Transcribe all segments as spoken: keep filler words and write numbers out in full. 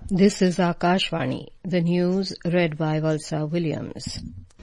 This is Akashvani, the news read by Valsa Williams.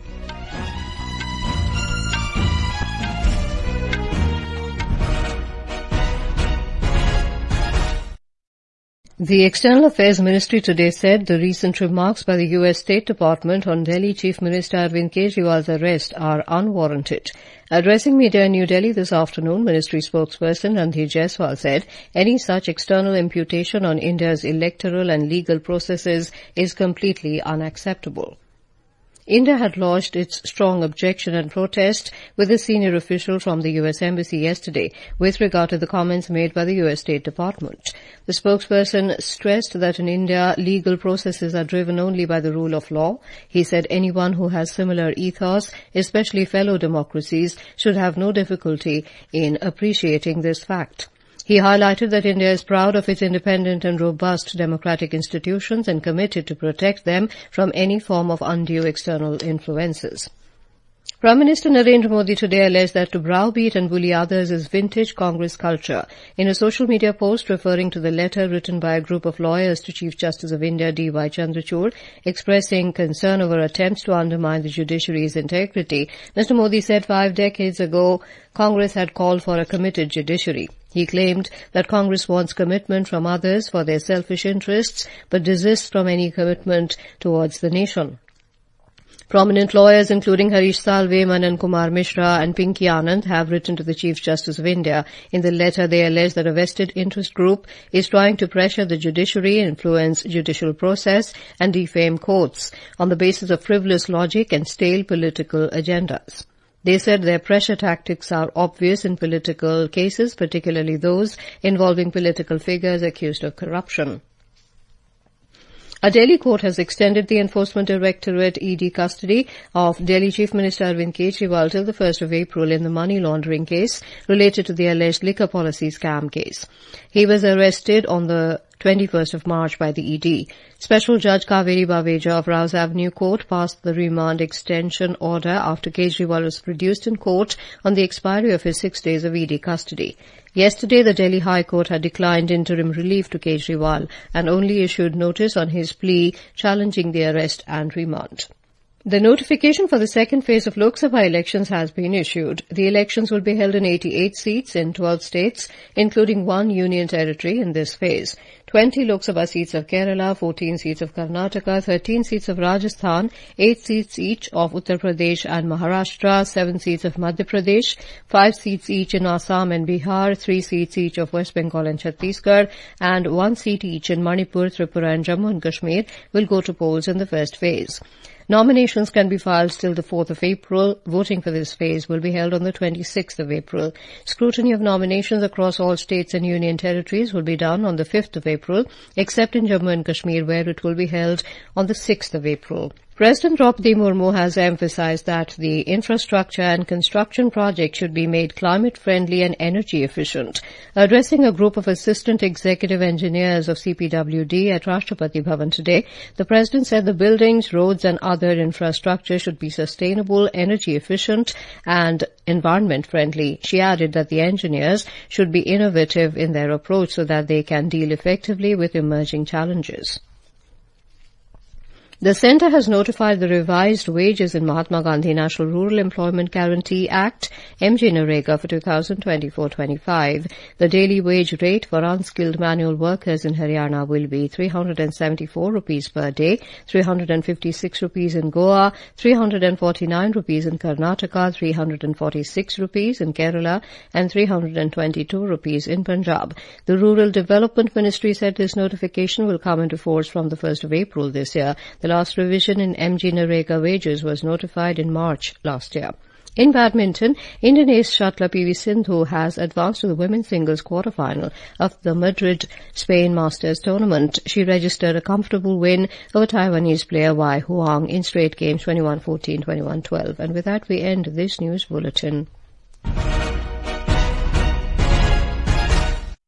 The External Affairs Ministry today said the recent remarks by the U S State Department on Delhi Chief Minister Arvind Kejriwal's arrest are unwarranted. Addressing media in New Delhi this afternoon, Ministry spokesperson Randhir Jaiswal said any such external imputation on India's electoral and legal processes is completely unacceptable. India had lodged its strong objection and protest with a senior official from the U S Embassy yesterday with regard to the comments made by the U S State Department. The spokesperson stressed that in India, legal processes are driven only by the rule of law. He said anyone who has similar ethos, especially fellow democracies, should have no difficulty in appreciating this fact. He highlighted that India is proud of its independent and robust democratic institutions and committed to protect them from any form of undue external influences. Prime Minister Narendra Modi today alleged that to browbeat and bully others is vintage Congress culture. In a social media post referring to the letter written by a group of lawyers to Chief Justice of India D Y Chandrachud expressing concern over attempts to undermine the judiciary's integrity, Mister Modi said five decades ago Congress had called for a committed judiciary. He claimed that Congress wants commitment from others for their selfish interests but desists from any commitment towards the nation. Prominent lawyers including Harish Salve, Manan Kumar Mishra and Pinky Anand have written to the Chief Justice of India. In the letter, they allege that a vested interest group is trying to pressure the judiciary, influence judicial process and defame courts on the basis of frivolous logic and stale political agendas. They said their pressure tactics are obvious in political cases, particularly those involving political figures accused of corruption. A Delhi court has extended the Enforcement Directorate E D custody of Delhi Chief Minister Arvind Kejriwal till the first of April in the money laundering case related to the alleged liquor policy scam case. He was arrested on the twenty-first of March by the E D. Special Judge Kaveri Baveja of Rouse Avenue Court passed the remand extension order after Kejriwal was produced in court on the expiry of his six days of E D custody. Yesterday, the Delhi High Court had declined interim relief to Kejriwal and only issued notice on his plea challenging the arrest and remand. The notification for the second phase of Lok Sabha elections has been issued. The elections will be held in eighty-eight seats in twelve states, including one union territory in this phase. twenty Lok Sabha seats of Kerala, fourteen seats of Karnataka, thirteen seats of Rajasthan, eight seats each of Uttar Pradesh and Maharashtra, seven seats of Madhya Pradesh, five seats each in Assam and Bihar, three seats each of West Bengal and Chhattisgarh, and one seat each in Manipur, Tripura and Jammu and Kashmir will go to polls in the first phase. Nominations can be filed till the fourth of April. Voting for this phase will be held on the twenty-sixth of April. Scrutiny of nominations across all states and union territories will be done on the fifth of April, except in Jammu and Kashmir, where it will be held on the sixth of April. President Draupadi Murmu has emphasized that the infrastructure and construction project should be made climate-friendly and energy-efficient. Addressing a group of assistant executive engineers of C P W D at Rashtrapati Bhavan today, the President said the buildings, roads and other infrastructure should be sustainable, energy-efficient and environment-friendly. She added that the engineers should be innovative in their approach so that they can deal effectively with emerging challenges. The Centre has notified the revised wages in Mahatma Gandhi National Rural Employment Guarantee Act, M G Narega, for twenty twenty-four twenty-five. The daily wage rate for unskilled manual workers in Haryana will be three hundred seventy-four rupees per day, three hundred fifty-six rupees in Goa, three hundred forty-nine rupees in Karnataka, three hundred forty-six rupees in Kerala, and three hundred twenty-two rupees in Punjab. The Rural Development Ministry said this notification will come into force from the first of April this year. The last revision in M G Narega wages was notified in March last year. In badminton, Indian ace shuttler P V Sindhu has advanced to the women's singles quarterfinal of the Madrid, Spain Masters tournament. She registered a comfortable win over Taiwanese player Wei Huang in straight games twenty-one fourteen, twenty-one twelve. And with that, we end this news bulletin.